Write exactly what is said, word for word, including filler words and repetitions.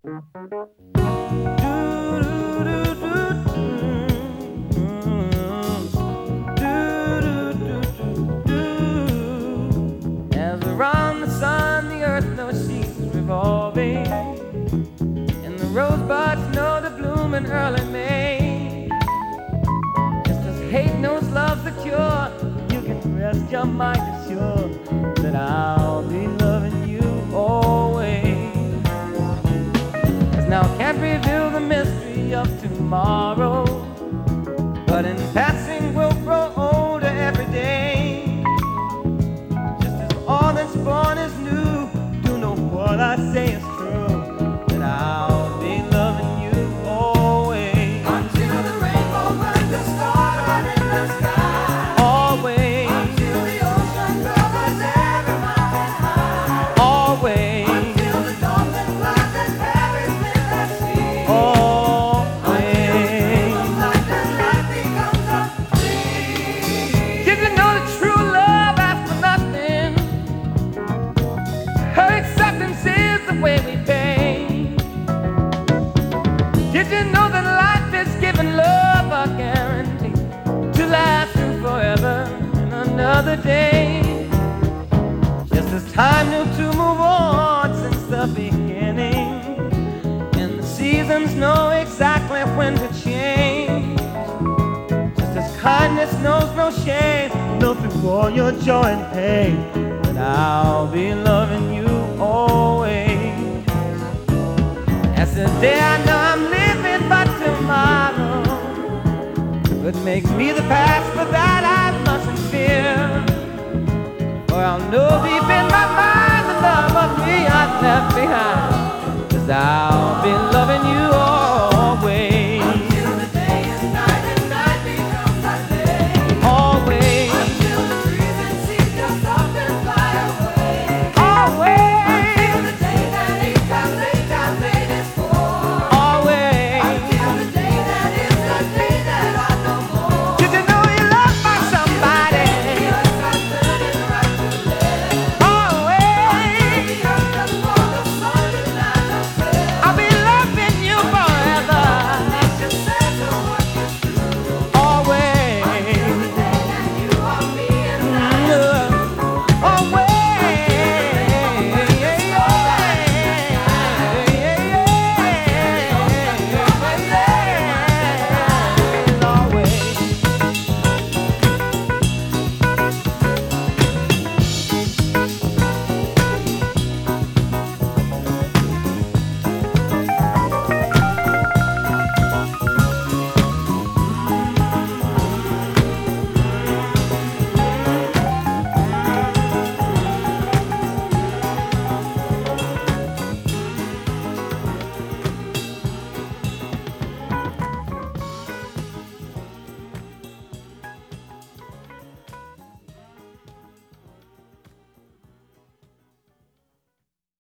As around the sun, the earth knows she's revolving, and the rosebuds know to bloom in early May. Just as hate knows love's the cure, you can rest your mind assured that I'll be loving you always. Cause now I can't reveal the mystery of tomorrow, but in passing we'll grow older every day. Just as all that's born is new, do know what I say is true, that I'll be loving you always. Until the rainbow burns the stars in the sky. Always. Until the ocean covers every mountain high. Always. Until the dolphin flies and carries in the sea. Always. Life and life becomes a dream. Did you know that true love asks for nothing? Her acceptance is the way we pay. Did you know that life is giving love a guarantee to last through forever and another day? Just as time knew to move on since the beginning, and the seasons know exactly when to change. Just as kindness knows no shame, know through all your joy and pain, that I'll be loving you always. As the day I know I'm living, but tomorrow could make me the past, but that I mustn't fear. For I'll know deep in my mind the love of me I've left behind, 'cause I'll